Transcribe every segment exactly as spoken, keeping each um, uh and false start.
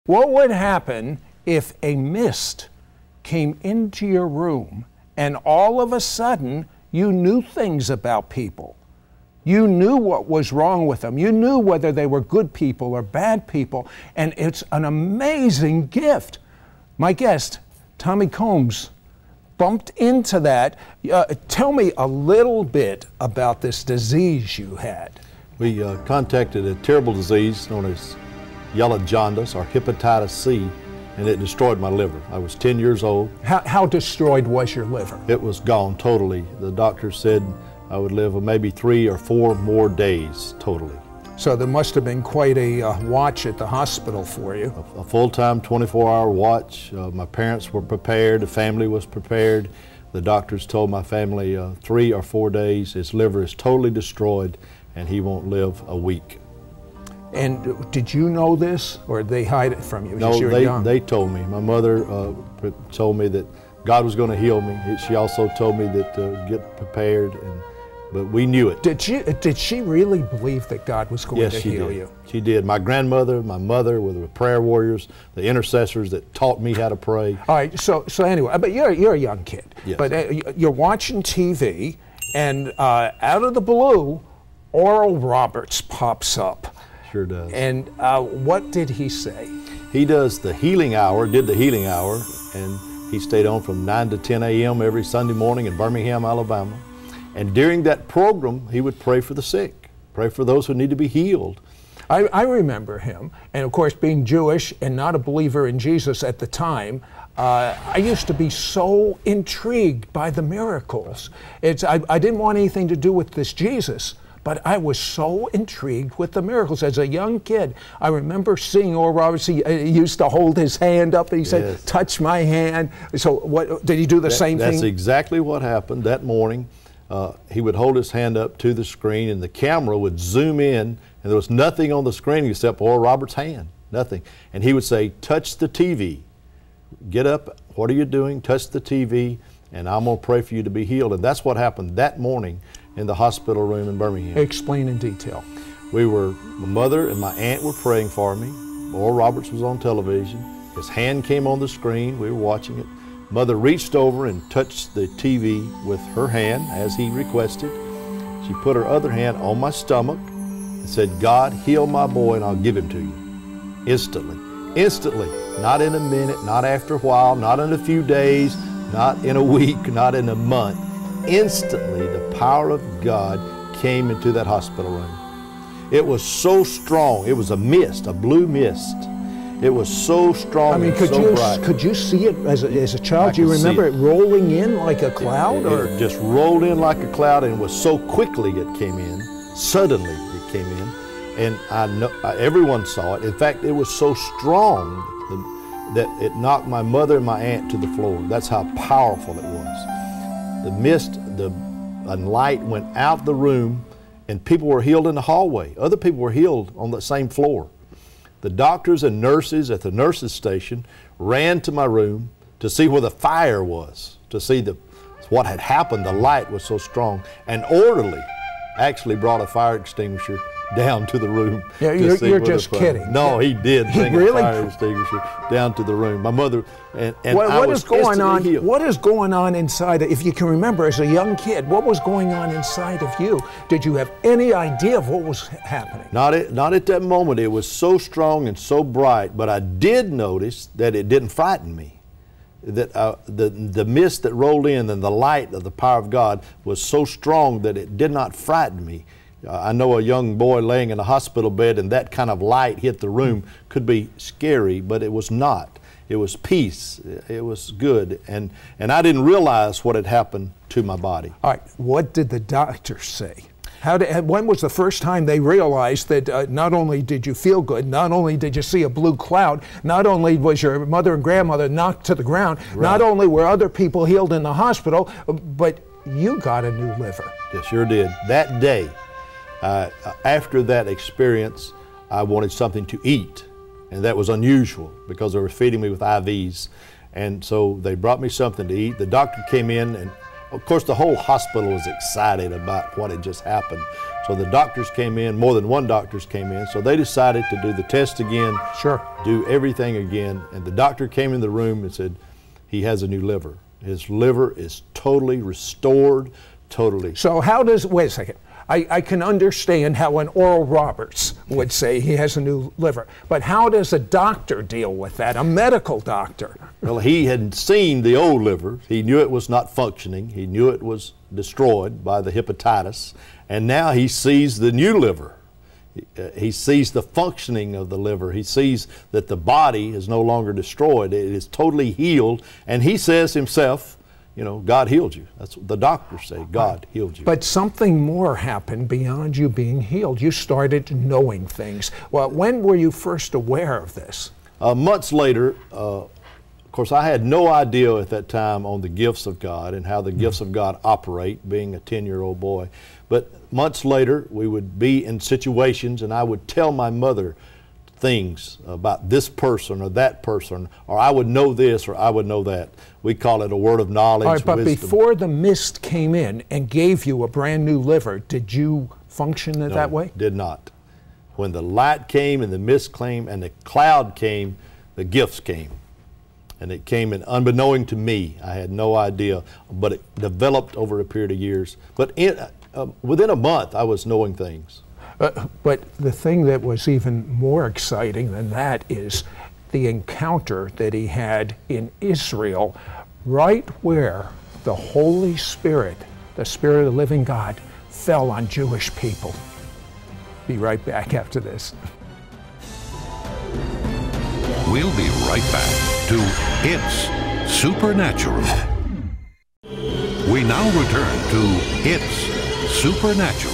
What would happen if a mist came into your room and all of a sudden you knew things about people? You knew what was wrong with them. You knew whether they were good people or bad people, and it's an amazing gift. My guest, Tommy Combs, bumped into that. Uh, tell me a little bit about this disease you had. We uh, contacted a terrible disease known as yellow jaundice or hepatitis C, and it destroyed my liver. I was ten years old. How, how destroyed was your liver? It was gone totally. The doctor said I would live maybe three or four more days totally. So there must have been quite a uh, watch at the hospital for you. A, a full-time twenty-four hour watch. Uh, my parents were prepared, the family was prepared. The doctors told my family uh, three or four days, his liver is totally destroyed and he won't live a week. And did you know this, or did they hide it from you? No, you were they, young? they told me. My mother uh, told me that God was going to heal me. She also told me that uh, get prepared, and, but we knew it. Did she, did she really believe that God was going yes, to she heal did. you? She did. My grandmother, my mother were the prayer warriors, the intercessors that taught me how to pray. All right, so so anyway, but you're, you're a young kid. Yes. But uh, you're watching T V, and uh, out of the blue, Oral Roberts pops up. Sure does. And uh, what did he say? He does the healing hour, did the healing hour, and he stayed on from nine to ten a m every Sunday morning in Birmingham, Alabama. And during that program, he would pray for the sick, pray for those who need to be healed. I, I remember him, and of course, being Jewish and not a believer in Jesus at the time, uh, I used to be so intrigued by the miracles. It's I, I didn't want anything to do with this Jesus, but I was so intrigued with the miracles. As a young kid, I remember seeing Oral Roberts. He, he used to hold his hand up and he said, yes. touch my hand. So what did he do the that, same that's thing? That's exactly what happened that morning. Uh, he would hold his hand up to the screen and the camera would zoom in, and there was nothing on the screen except Oral Roberts' hand, nothing. And he would say, touch the T V. Get up, what are you doing? Touch the T V, and I'm going to pray for you to be healed. And that's what happened that morning in the hospital room in Birmingham. Explain in detail. We were, my mother and my aunt were praying for me. Oral Roberts was on television. His hand came on the screen. We were watching it. Mother reached over and touched the T V with her hand as he requested. She put her other hand on my stomach and said, God, heal my boy and I'll give him to you. Instantly. Instantly. Not in a minute, not after a while, not in a few days, not in a week, not in a month. Instantly, the power of God came into that hospital room. It was so strong. It was a mist, a blue mist. It was so strong I mean, and could so you bright. could you see it as a, as a child? I Do you could see remember it. it rolling in like a cloud? It, or it just rolled in like a cloud, and it was so quickly it came in. Suddenly it came in, and I know I, everyone saw it. In fact, it was so strong that, that it knocked my mother and my aunt to the floor. That's how powerful it was. The mist, the a light went out the room, and people were healed in the hallway. Other people were healed on the same floor. The doctors and nurses at the nurses station ran to my room to see where the fire was, to see the, what had happened. The light was so strong. An orderly actually brought a fire extinguisher down to the room. Yeah, to you're, see you're where the just fire- kidding. No, he did He bring really- a fire extinguisher down to the room. My mother and, and what, I what was is going instantly on? healed. What is going on inside? If you can remember, as a young kid, what was going on inside of you? Did you have any idea of what was happening? Not at, not at that moment. It was so strong and so bright, but I did notice that it didn't frighten me. That uh, the, the mist that rolled in and the light of the power of God was so strong that it did not frighten me. Uh, I know a young boy laying in a hospital bed and that kind of light hit the room could be scary, but it was not. It was peace. It was good. And, and I didn't realize what had happened to my body. All right, what did the doctors say? How did, when was the first time they realized that uh, not only did you feel good, not only did you see a blue cloud, not only was your mother and grandmother knocked to the ground, Right. not only were other people healed in the hospital, but you got a new liver? Yes, sure did. That day, uh, after that experience, I wanted something to eat. And that was unusual because they were feeding me with I Vs. And so they brought me something to eat. The doctor came in, and of course the whole hospital was excited about what had just happened. So the doctors came in, more than one doctors came in, so they decided to do the test again, Sure. do everything again, and the doctor came in the room and said, he has a new liver. His liver is totally restored, totally. So how does, wait a second, I, I can understand how an Oral Roberts would say he has a new liver, but how does a doctor deal with that, a medical doctor? Well, he had seen the old liver. He knew it was not functioning. He knew it was destroyed by the hepatitis, and now he sees the new liver. He sees the functioning of the liver. He sees that the body is no longer destroyed. It is totally healed. And he says himself, you know, God healed you. That's what the doctors say, God healed you. But something more happened beyond you being healed. You started knowing things. Well, when were you first aware of this? Uh, months later, uh, of course, I had no idea at that time on the gifts of God and how the gifts of God operate, being a ten-year-old boy. But months later, we would be in situations and I would tell my mother things about this person or that person, or I would know this or I would know that. We call it a word of knowledge. All right, but wisdom. before the mist came in and gave you a brand new liver, did you function in No, that way? Did not. When the light came and the mist came and the cloud came, the gifts came. And it came in unbeknown to me. I had no idea, but it developed over a period of years. But in, uh, within a month, I was knowing things. Uh, but the thing that was even more exciting than that is the encounter that he had in Israel, right where the Holy Spirit, the Spirit of the living God, fell on Jewish people. Be right back after this. We'll be right back to It's Supernatural. We now return to It's Supernatural.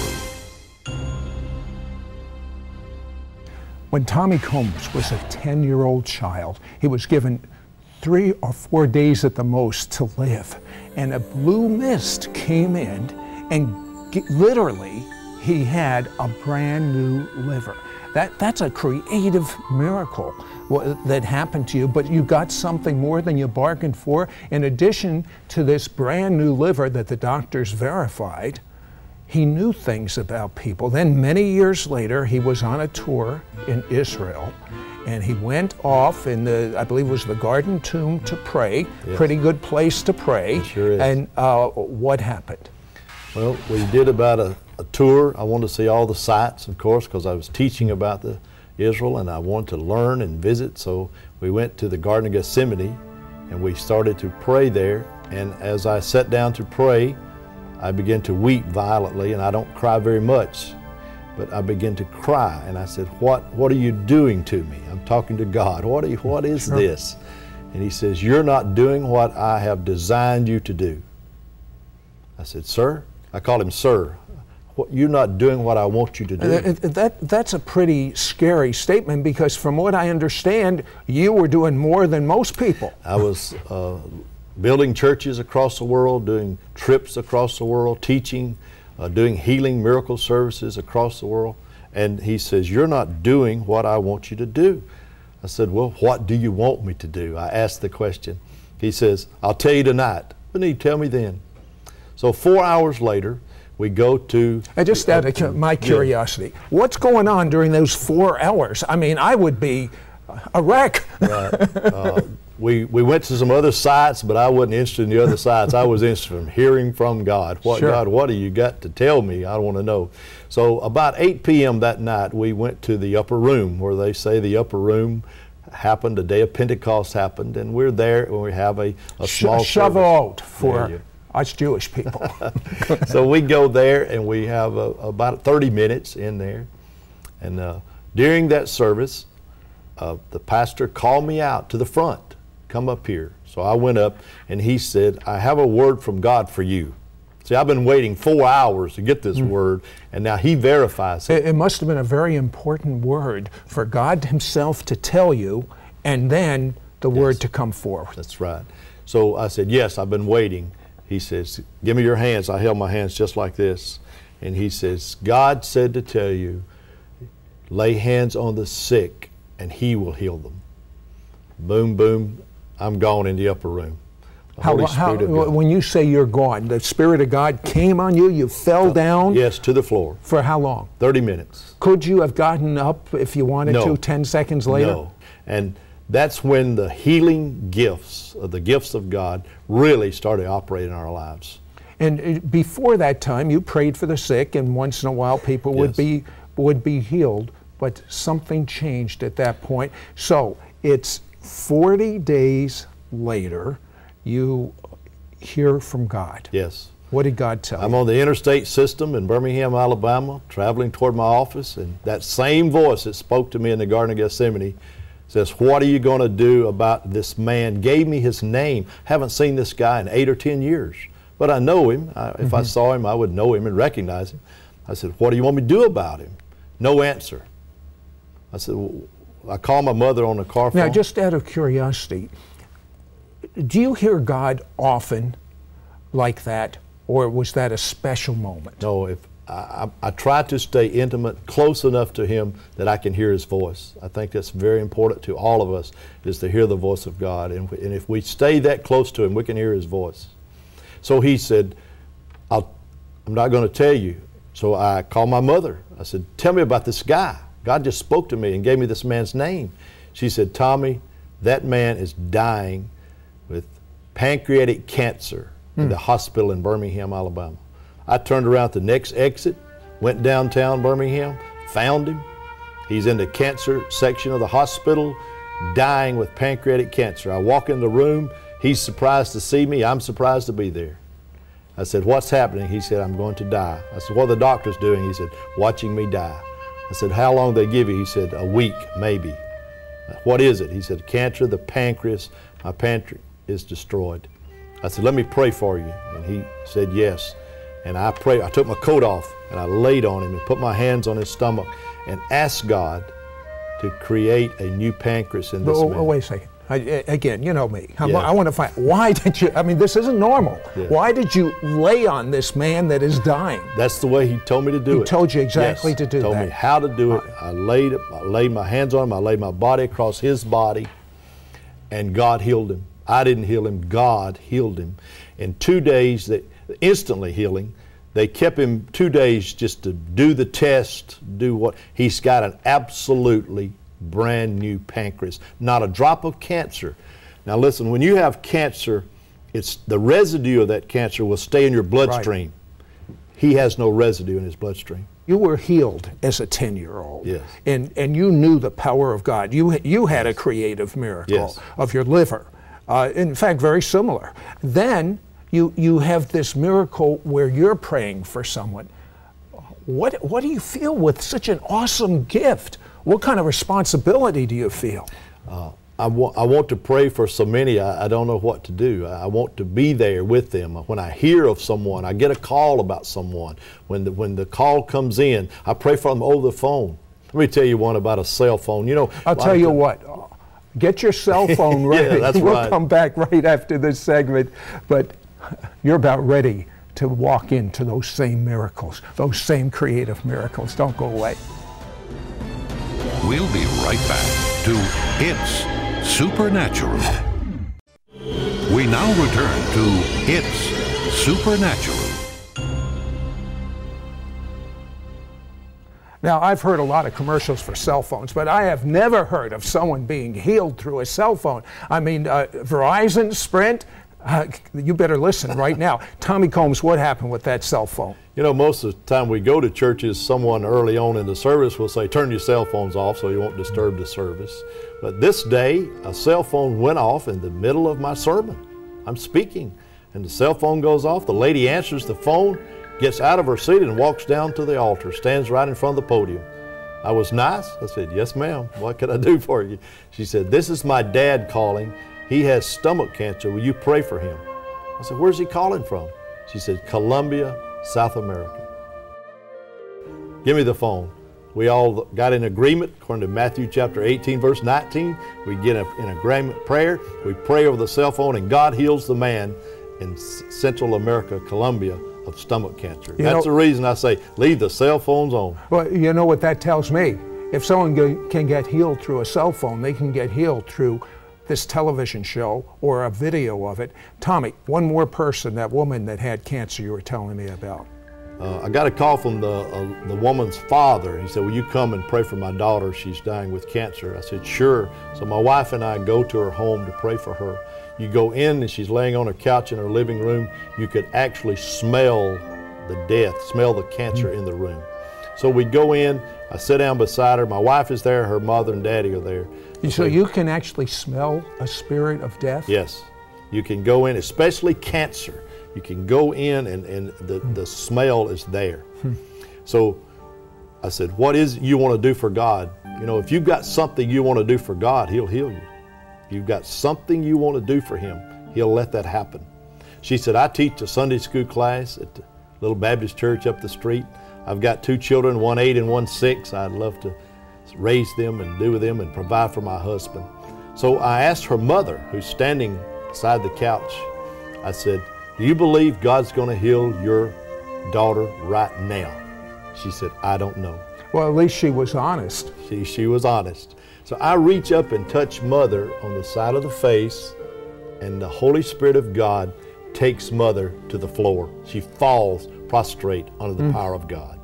When Tommy Combs was a ten-year-old child, he was given three or four days at the most to live. And a blue mist came in and g- literally he had a brand new liver. That, that's a creative miracle that happened to you, but you got something more than you bargained for. In addition to this brand new liver that the doctors verified, he knew things about people. Then many years later, he was on a tour in Israel, and he went off in the, I believe it was the Garden Tomb, to pray. Yes. Pretty good place to pray. It sure is. And uh, what happened? Well, we did about a, a tour. I wanted to see all the sites, of course, because I was teaching about the Israel, and I wanted to learn and visit. So we went to the Garden of Gethsemane, and we started to pray there. And as I sat down to pray, I began to weep violently, and I don't cry very much, but I began to cry, and I said, "What? What are you doing to me?" I'm talking to God. What are you, What is Sure. this? And He says, "You're not doing what I have designed you to do." I said, "Sir?" I called him Sir. What, you're not doing what I want you to do. Uh, that, that's a pretty scary statement, because from what I understand, you were doing more than most people. I was uh, building churches across the world, doing trips across the world, teaching, uh, doing healing miracle services across the world. And he says, "You're not doing what I want you to do." I said, "Well, what do you want me to do?" I asked the question. He says, "I'll tell you tonight." "But you tell me then." So four hours later, we go to... I just out of my curiosity, yeah. What's going on during those four hours? I mean, I would be a wreck. Right. Uh, we, we went to some other sites, but I wasn't interested in the other sites. I was interested in hearing from God. What, Sure. God, what do you got to tell me? I want to know. So about eight p.m. that night, we went to the upper room, where they say the upper room happened, the day of Pentecost happened, and we're there and we have a, a small Sh- Shavuot service. for us Jewish people. So we go there and we have a, about thirty minutes in there. And uh, during that service, uh, the pastor called me out to the front, "Come up here." So I went up and he said, "I have a word from God for you." See, I've been waiting four hours to get this mm. word, and now he verifies it. It must have been a very important word for God himself to tell you, and then the yes. word to come forward. That's right. So I said, "Yes, I've been waiting." He says, "Give me your hands." I held my hands just like this. And he says, "God said to tell you, lay hands on the sick and he will heal them." Boom, boom, I'm gone in the upper room. The How, Holy how, Spirit of God. when you say you're gone, the Spirit of God came on you, you fell down? Yes, to the floor. For how long? thirty minutes. Could you have gotten up if you wanted No. to ten seconds later? No. And that's when the healing gifts, uh, the gifts of God, really started operating in our lives. And uh, before that time, you prayed for the sick, and once in a while people would Yes. be would be healed. But something changed at that point. So it's forty days later, you hear from God. Yes. What did God tell I'm you? on the interstate system in Birmingham, Alabama, traveling toward my office, and that same voice that spoke to me in the Garden of Gethsemane says, what are you going to do about this man? Gave me his name. Haven't seen this guy in eight or ten years, but I know him. I, if Mm-hmm. I saw him, I would know him and recognize him. I said, what do you want me to do about him? No answer. I said, well, I called my mother on the car phone. Now, just out of curiosity, do you hear God often like that, or was that a special moment? No, if I, I, I try to stay intimate, close enough to him that I can hear his voice. I think that's very important to all of us, is to hear the voice of God. And, and if we stay that close to him, we can hear his voice. So he said, I'll, I'm not going to tell you. So I called my mother. I said, tell me about this guy. God just spoke to me and gave me this man's name. She said, Tommy, that man is dying with pancreatic cancer mm. in the hospital in Birmingham, Alabama. I turned around at the next exit, went downtown Birmingham, found him. He's in the cancer section of the hospital, dying with pancreatic cancer. I walk in the room. He's surprised to see me. I'm surprised to be there. I said, what's happening? He said, I'm going to die. I said, what are the doctors doing? He said, watching me die. I said, how long they give you? He said, a week, maybe. What is it? He said, cancer of the pancreas. My pancreas is destroyed. I said, let me pray for you. And he said, yes. And I prayed. I took my coat off and I laid on him and put my hands on his stomach and asked God to create a new pancreas in this Oh, man. oh, wait a second. I, again, you know me. I'm, Yes. I want to find, why did you, I mean, this isn't normal. Yes. Why did you lay on this man that is dying? That's the way he told me to do He it. told you exactly Yes, to do told that. me how to do it. I laid it, I laid my hands on him, I laid my body across his body, and God healed him. I didn't heal him, God healed him. In two days, they instantly healing. They kept him two days just to do the test, do what, he's got an absolutely brand new pancreas, not a drop of cancer. Now listen, when you have cancer, it's the residue of that cancer will stay in your bloodstream. Right. He has no residue in his bloodstream. You were healed as a ten-year-old. Yes. And, and you knew the power of God. You, you had a creative miracle Yes. of your liver. Uh, in fact, very similar. Then you, you have this miracle where you're praying for someone. What, what do you feel with such an awesome gift? What kind of responsibility do you feel? Uh, I, wa- I want to pray for so many, I, I don't know what to do. I want to be there with them. When I hear of someone, I get a call about someone. When the, when the call comes in, I pray for them over the phone. Let me tell you one about a cell phone. You know, I'll tell you what, get your cell phone ready. Yeah, that's we'll right. come back right after this segment, but you're about ready to walk into those same miracles, those same creative miracles. Don't go away. We'll be right back to It's Supernatural. We now return to It's Supernatural. Now, I've heard a lot of commercials for cell phones, but I have never heard of someone being healed through a cell phone. I mean, uh, Verizon, Sprint, uh, you better listen right now. Tommy Combs, what happened with that cell phone? You know, most of the time we go to churches, someone early on in the service will say, turn your cell phones off so you won't disturb the service. But this day, a cell phone went off in the middle of my sermon. I'm speaking, and the cell phone goes off. The lady answers the phone, gets out of her seat and walks down to the altar, stands right in front of the podium. I was nice. I said, yes, ma'am. What can I do for you? She said, this is my dad calling. He has stomach cancer. Will you pray for him? I said, where's he calling from? She said, Colombia, South America. Give me the phone. We all got in agreement according to Matthew chapter eighteen, verse nineteen. We get a, in agreement prayer. We pray over the cell phone, and God heals the man in S- Central America, Colombia, of stomach cancer. You That's know, the reason I say leave the cell phones on. Well, you know what that tells me? If someone go, can get healed through a cell phone, they can get healed through this television show or a video of it. Tommy, one more person, that woman that had cancer you were telling me about. Uh, I got a call from the, uh, the woman's father. He said, will you come and pray for my daughter? She's dying with cancer. I said, sure. So my wife and I go to her home to pray for her. You go in and she's laying on her couch in her living room. You could actually smell the death, smell the cancer in the room. So we go in, I sit down beside her. My wife is there, her mother and daddy are there. So you can actually smell a spirit of death? Yes. You can go in, especially cancer. You can go in and, and the, the smell is there. Hmm. So I said, what is it you want to do for God? You know, if you've got something you want to do for God, He'll heal you. If you've got something you want to do for Him, He'll let that happen. She said, I teach a Sunday school class at the little Baptist church up the street. I've got two children, one eight and one six. I'd love to raise them and do with them and provide for my husband. So I asked her mother, who's standing beside the couch, I said, do you believe God's going to heal your daughter right now? She said, I don't know. Well, at least she was honest. She, she was honest. So I reach up and touch Mother on the side of the face, and the Holy Spirit of God takes Mother to the floor. She falls prostrate under the mm. power of God.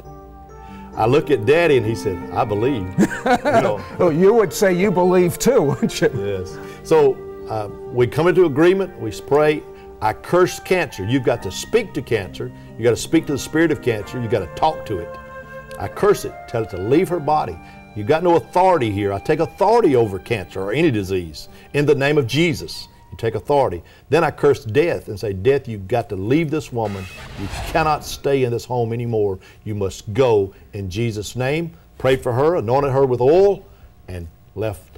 I look at Daddy and he said, I believe. You know. Oh, you would say you believe too, wouldn't you? Yes. So uh, we come into agreement, we pray. I curse cancer. You've got to speak to cancer. You've got to speak to the spirit of cancer. You've got to talk to it. I curse it, tell it to leave her body. You've got no authority here. I take authority over cancer or any disease. In the name of Jesus, you take authority. Then I curse death and say, death, you've got to leave this woman. You cannot stay in this home anymore. You must go in Jesus' name. Prayed for her, anointed her with oil, and left.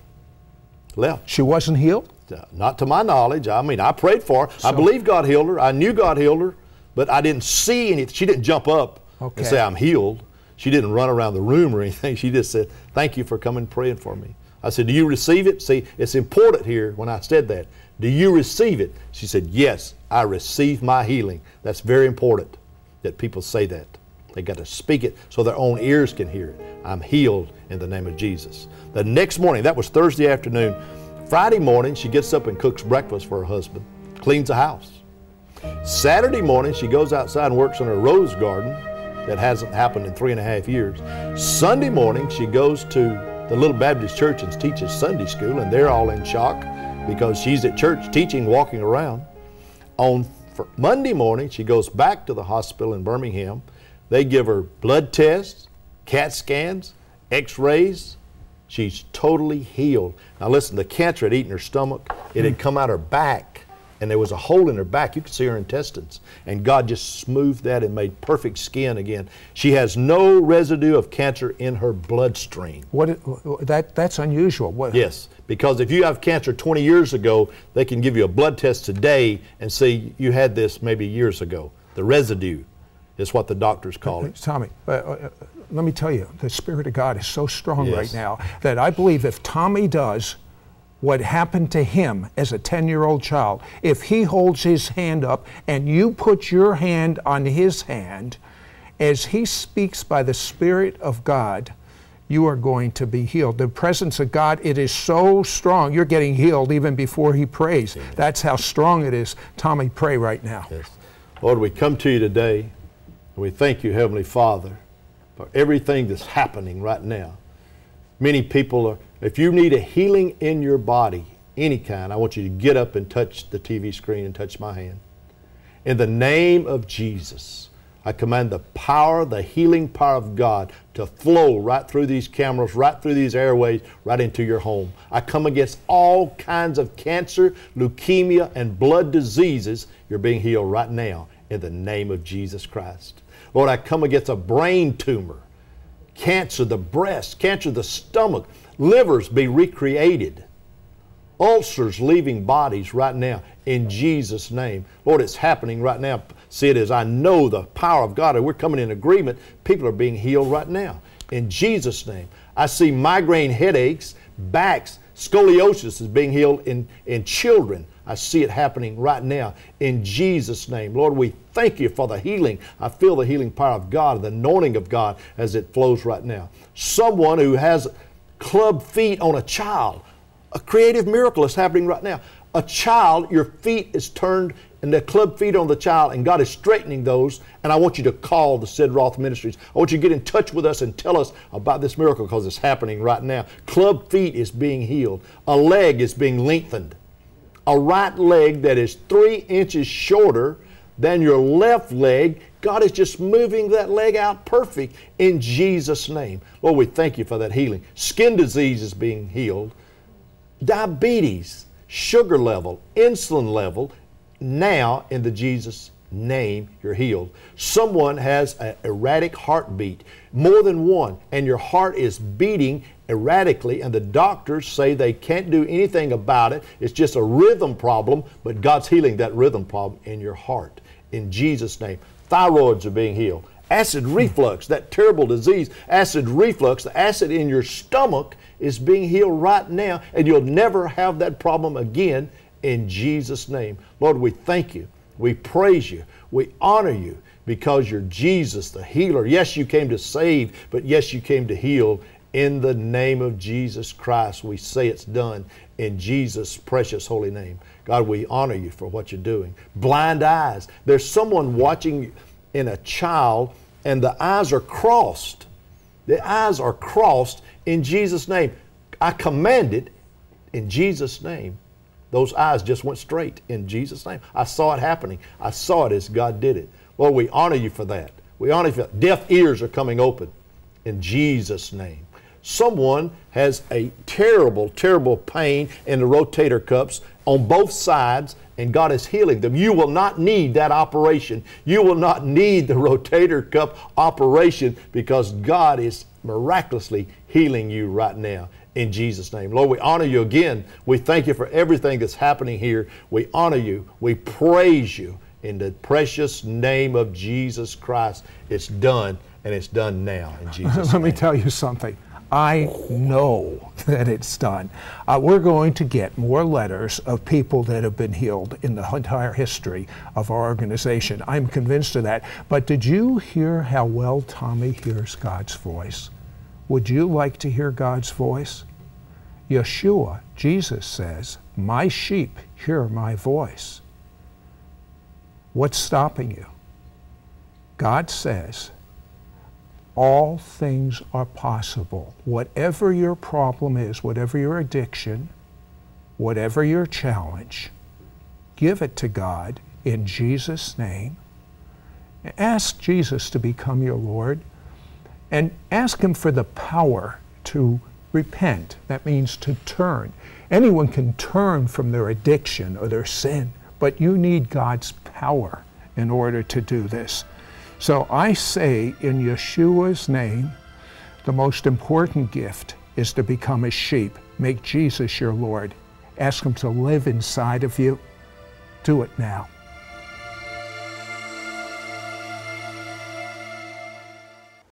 Left. She wasn't healed? Not to my knowledge. I mean, I prayed for her. So, I believe God healed her. I knew God healed her, but I didn't see anything. She didn't jump up okay. and say, I'm healed. She didn't run around the room or anything. She just said, thank you for coming and praying for me. I said, do you receive it? See, it's important here when I said that. Do you receive it? She said, yes, I receive my healing. That's very important that people say that. They got to speak it so their own ears can hear it. I'm healed in the name of Jesus. The next morning, that was Thursday afternoon, Friday morning, she gets up and cooks breakfast for her husband, cleans the house. Saturday morning, she goes outside and works on her rose garden. That hasn't happened in three and a half years. Sunday morning, she goes to the little Baptist church and teaches Sunday school, and they're all in shock because she's at church teaching, walking around. On Monday morning, she goes back to the hospital in Birmingham. They give her blood tests, CAT scans, x-rays. She's totally healed. Now listen, the cancer had eaten her stomach. It had come out her back, and there was a hole in her back. You could see her intestines. And God just smoothed that and made perfect skin again. She has no residue of cancer in her bloodstream. What? That, that's unusual. What? Yes, because if you have cancer twenty years ago, they can give you a blood test today and see you had this maybe years ago. The residue is what the doctors call it. Tommy, uh, uh, let me tell you, the Spirit of God is so strong yes. right now that I believe if Tommy does what happened to him as a ten-year-old child, if he holds his hand up and you put your hand on his hand, as he speaks by the Spirit of God, you are going to be healed. The presence of God, it is so strong. You're getting healed even before he prays. Amen. That's how strong it is. Tommy, pray right now. Yes. Lord, we come to you today, and we thank you, Heavenly Father, for everything that's happening right now. Many people are, if you need a healing in your body, any kind, I want you to get up and touch the T V screen and touch my hand. In the name of Jesus, I command the power, the healing power of God to flow right through these cameras, right through these airways, right into your home. I come against all kinds of cancer, leukemia, and blood diseases. You're being healed right now in the name of Jesus Christ. Lord, I come against a brain tumor, cancer, the breast, cancer, the stomach, livers be recreated, ulcers leaving bodies right now in Jesus' name. Lord, it's happening right now. See it as I know the power of God, and we're coming in agreement. People are being healed right now in Jesus' name. I see migraine headaches, backs, scoliosis is being healed in, in children. I see it happening right now in Jesus' name. Lord, we thank you for the healing. I feel the healing power of God, the anointing of God as it flows right now. Someone who has club feet on a child, A creative miracle is happening right now. A child, your feet is turned and the club feet on the child, and God is straightening those. And I want you to call the Sid Roth Ministries. I want you to get in touch with us and tell us about this miracle, because it's happening right now. Club feet is being healed. A leg is being lengthened. A right leg that is three inches shorter than your left leg, God is just moving that leg out perfect in Jesus' name. Lord, we thank you for that healing. Skin disease is being healed. Diabetes, sugar level, insulin level, now in the Jesus name, you're healed. Someone has an erratic heartbeat, more than one, and your heart is beating erratically, and the doctors say they can't do anything about it. It's just a rhythm problem, but God's healing that rhythm problem in your heart. In Jesus' name. Thyroids are being healed. Acid reflux, that terrible disease, acid reflux, the acid in your stomach is being healed right now, and you'll never have that problem again in Jesus' name. Lord, we thank you. We praise you. We honor you because you're Jesus, the healer. Yes, you came to save, but yes, you came to heal. In the name of Jesus Christ, we say it's done in Jesus' precious holy name. God, we honor you for what you're doing. Blind eyes. There's someone watching in a child and the eyes are crossed. The eyes are crossed in Jesus' name. I command it in Jesus' name. Those eyes just went straight in Jesus' name. I saw it happening. I saw it as God did it. Lord, we honor you for that. We honor you for that. Deaf ears are coming open in Jesus' name. Someone has a terrible, terrible pain in the rotator cuffs on both sides, and God is healing them. You will not need that operation. You will not need the rotator cuff operation, because God is miraculously healing you right now in Jesus' name. Lord, we honor you again. We thank you for everything that's happening here. We honor you. We praise you in the precious name of Jesus Christ. It's done, and it's done now in Jesus' name. Let me tell you something. I know that it's done. Uh, we're going to get more letters of people that have been healed in the entire history of our organization. I'm convinced of that. But did you hear how well Tommy hears God's voice? Would you like to hear God's voice? Yeshua, Jesus says, "My sheep hear my voice." What's stopping you? God says, all things are possible. Whatever your problem is, whatever your addiction, whatever your challenge, give it to God in Jesus' name. Ask Jesus to become your Lord, and ask Him for the power to repent. That means to turn. Anyone can turn from their addiction or their sin, but you need God's power in order to do this. So I say in Yeshua's name, the most important gift is to become a sheep. Make Jesus your Lord. Ask Him to live inside of you. Do it now.